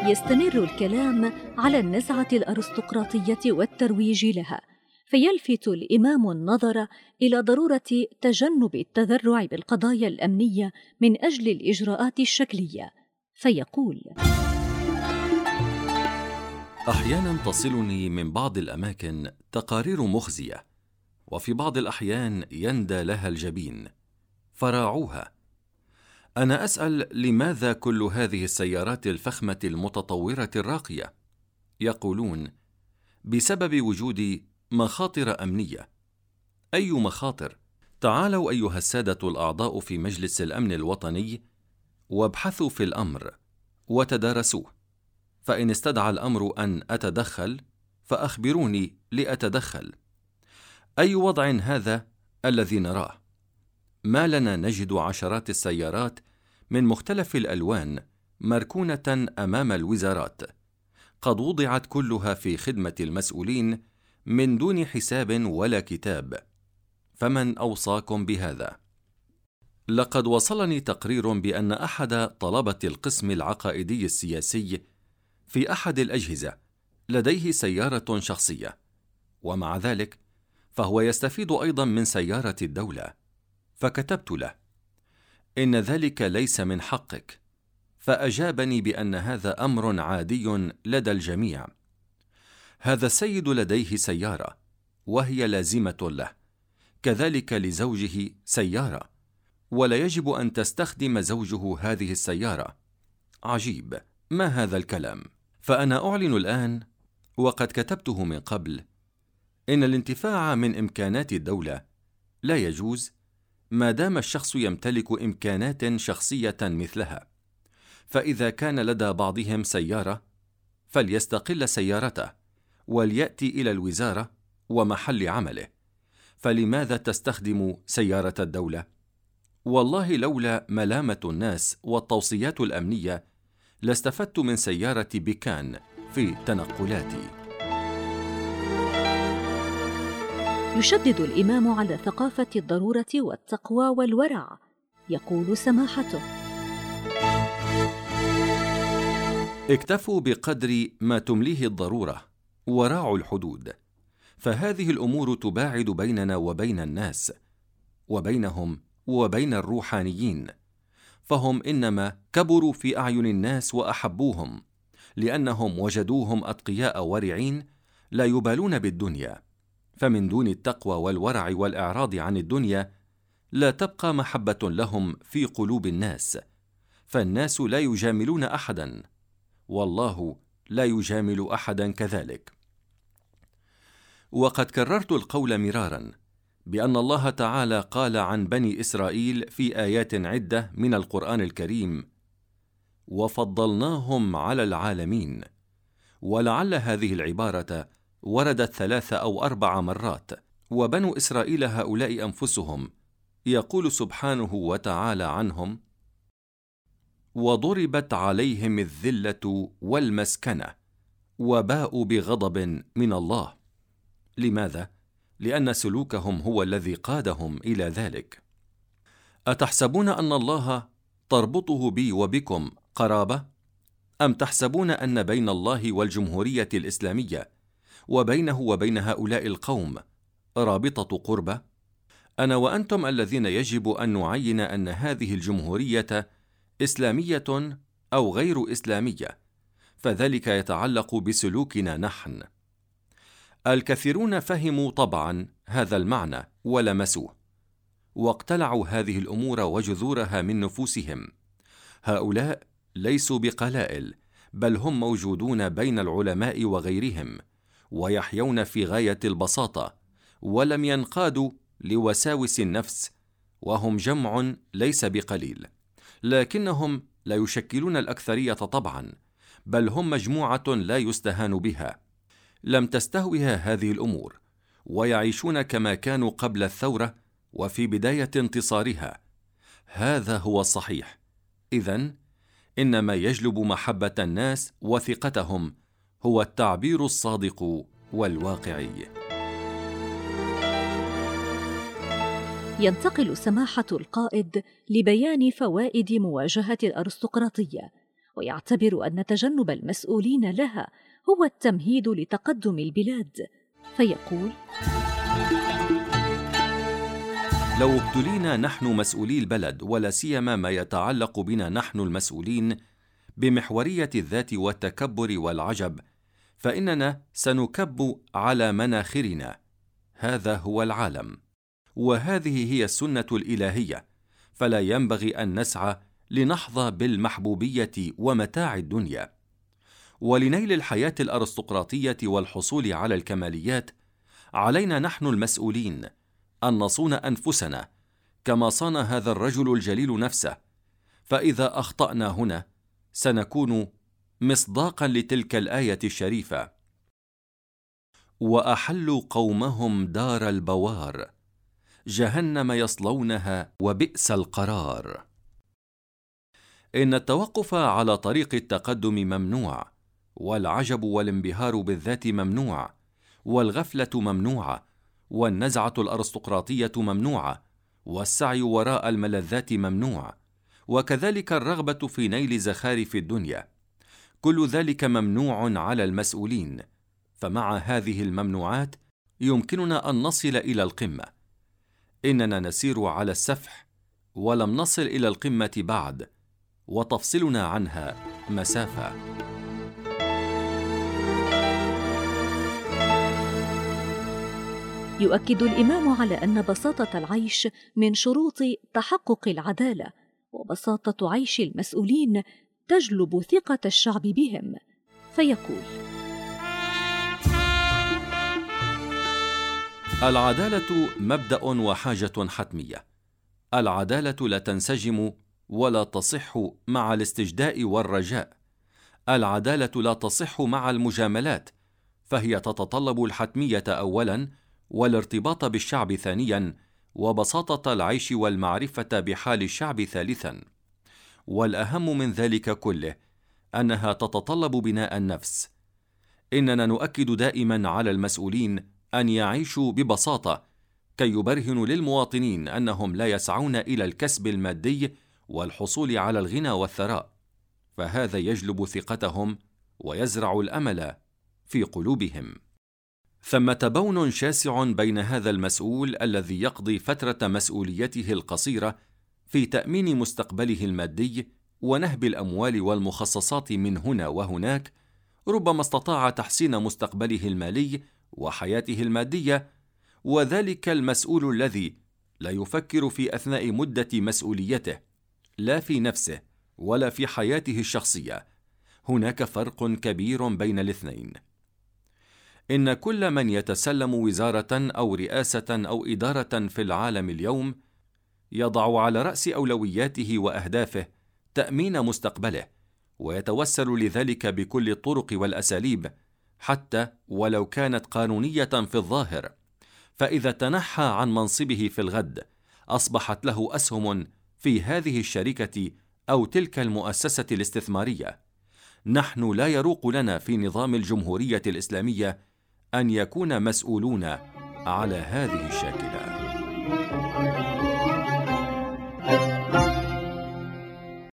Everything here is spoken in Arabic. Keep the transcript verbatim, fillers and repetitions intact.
يستمر الكلام على النزعة الأرستقراطية والترويج لها، فيلفت الإمام النظر إلى ضرورة تجنب التذرع بالقضايا الأمنية من أجل الإجراءات الشكلية، فيقول: أحيانا تصلني من بعض الأماكن تقارير مخزية، وفي بعض الأحيان يندى لها الجبين، فراعوها. أنا أسأل: لماذا كل هذه السيارات الفخمة المتطورة الراقية؟ يقولون: بسبب وجود مخاطر أمنية. أي مخاطر؟ تعالوا أيها السادة الأعضاء في مجلس الأمن الوطني وابحثوا في الأمر وتدارسوه، فإن استدعى الأمر أن أتدخل فأخبروني لأتدخل. أي وضع هذا الذي نراه؟ ما لنا نجد عشرات السيارات من مختلف الألوان مركونة أمام الوزارات، قد وضعت كلها في خدمة المسؤولين من دون حساب ولا كتاب، فمن أوصاكم بهذا؟ لقد وصلني تقرير بأن أحد طلبة القسم العقائدي السياسي في أحد الأجهزة لديه سيارة شخصية، ومع ذلك فهو يستفيد أيضا من سيارة الدولة. فكتبت له: إن ذلك ليس من حقك، فأجابني بأن هذا أمر عادي لدى الجميع. هذا السيد لديه سيارة وهي لازمة له، كذلك لزوجه سيارة، ولا يجب أن تستخدم زوجه هذه السيارة. عجيب، ما هذا الكلام؟ فأنا أعلن الآن، وقد كتبته من قبل، إن الانتفاع من إمكانات الدولة لا يجوز ما دام الشخص يمتلك إمكانات شخصية مثلها. فإذا كان لدى بعضهم سيارة فليستقل سيارته وليأتي إلى الوزارة ومحل عمله، فلماذا تستخدم سيارة الدولة؟ والله لولا ملامة الناس والتوصيات الأمنية لاستفدت من سيارة بيكان في تنقلاتي. يشدد الإمام على ثقافة الضرورة والتقوى والورع. يقول سماحته: اكتفوا بقدر ما تمليه الضرورة وراعوا الحدود، فهذه الأمور تباعد بيننا وبين الناس، وبينهم وبين الروحانيين، فهم إنما كبروا في أعين الناس وأحبوهم لأنهم وجدوهم أتقياء ورعين لا يبالون بالدنيا. فمن دون التقوى والورع والإعراض عن الدنيا لا تبقى محبة لهم في قلوب الناس، فالناس لا يجاملون أحدا، والله لا يجامل أحدا كذلك. وقد كررت القول مرارا بأن الله تعالى قال عن بني إسرائيل في آيات عدة من القرآن الكريم: وفضلناهم على العالمين. ولعل هذه العبارة وردت ثلاث أو أربع مرات. وبنو إسرائيل هؤلاء أنفسهم يقول سبحانه وتعالى عنهم: وضربت عليهم الذلة والمسكنة وباءوا بغضب من الله. لماذا؟ لأن سلوكهم هو الذي قادهم إلى ذلك. أتحسبون أن الله تربطه بي وبكم قرابة؟ أم تحسبون أن بين الله والجمهورية الإسلامية وبينه وبين هؤلاء القوم رابطة قربة؟ أنا وأنتم الذين يجب أن نعين أن هذه الجمهورية إسلامية أو غير إسلامية، فذلك يتعلق بسلوكنا نحن. الكثيرون فهموا طبعا هذا المعنى ولمسوه، واقتلعوا هذه الأمور وجذورها من نفوسهم. هؤلاء ليسوا بقلائل، بل هم موجودون بين العلماء وغيرهم، ويحيون في غاية البساطة، ولم ينقادوا لوساوس النفس، وهم جمع ليس بقليل، لكنهم لا يشكلون الأكثرية طبعا، بل هم مجموعة لا يستهان بها، لم تستهوها هذه الأمور، ويعيشون كما كانوا قبل الثورة وفي بداية انتصارها. هذا هو الصحيح. إذن إنما يجلب محبة الناس وثقتهم هو التعبير الصادق والواقعي. ينتقل سماحة القائد لبيان فوائد مواجهة الأرستقراطية، ويعتبر أن تجنب المسؤولين لها هو التمهيد لتقدم البلاد، فيقول: لو ابتلينا نحن مسؤولي البلد، ولا سيما ما يتعلق بنا نحن المسؤولين، بمحورية الذات والتكبر والعجب، فإننا سنكب على مناخرنا. هذا هو العالم، وهذه هي السنة الإلهية، فلا ينبغي أن نسعى لنحظى بالمحبوبية ومتاع الدنيا. ولنيل الحياة الأرستقراطية والحصول على الكماليات، علينا نحن المسؤولين أن نصون أنفسنا كما صان هذا الرجل الجليل نفسه، فإذا أخطأنا هنا سنكون مصداقا لتلك الآية الشريفة: وأحلوا قومهم دار البوار جهنم يصلونها وبئس القرار. إن التوقف على طريق التقدم ممنوع، والعجب والانبهار بالذات ممنوع، والغفلة ممنوعة، والنزعة الأرستقراطية ممنوعة، والسعي وراء الملذات ممنوع، وكذلك الرغبة في نيل زخارف الدنيا. كل ذلك ممنوع على المسؤولين، فمع هذه الممنوعات يمكننا أن نصل إلى القمة. إننا نسير على السفح ولم نصل إلى القمة بعد، وتفصلنا عنها مسافة. يؤكد الإمام على أن بساطة العيش من شروط تحقق العدالة، وبساطة عيش المسؤولين تجلب ثقة الشعب بهم، فيقول: العدالة مبدأ وحاجة حتمية. العدالة لا تنسجم ولا تصح مع الاستجداء والرجاء. العدالة لا تصح مع المجاملات، فهي تتطلب الحتمية أولاً، والارتباط بالشعب ثانياً، وبساطة العيش والمعرفة بحال الشعب ثالثاً. والأهم من ذلك كله أنها تتطلب بناء النفس. إننا نؤكد دائماً على المسؤولين أن يعيشوا ببساطة، كي يبرهنوا للمواطنين أنهم لا يسعون إلى الكسب المادي والحصول على الغنى والثراء، فهذا يجلب ثقتهم ويزرع الأمل في قلوبهم. ثمة بون شاسع بين هذا المسؤول الذي يقضي فترة مسؤوليته القصيرة في تأمين مستقبله المادي ونهب الأموال والمخصصات من هنا وهناك، ربما استطاع تحسين مستقبله المالي وحياته المادية، وذلك المسؤول الذي لا يفكر في أثناء مدة مسؤوليته لا في نفسه ولا في حياته الشخصية. هناك فرق كبير بين الاثنين. إن كل من يتسلم وزارة أو رئاسة أو إدارة في العالم اليوم يضع على رأس أولوياته وأهدافه تأمين مستقبله، ويتوسل لذلك بكل الطرق والأساليب، حتى ولو كانت قانونية في الظاهر. فإذا تنحى عن منصبه في الغد أصبحت له أسهم في هذه الشركة أو تلك المؤسسة الاستثمارية. نحن لا يروق لنا في نظام الجمهورية الإسلامية أن يكون مسؤولون على هذه الشاكلة.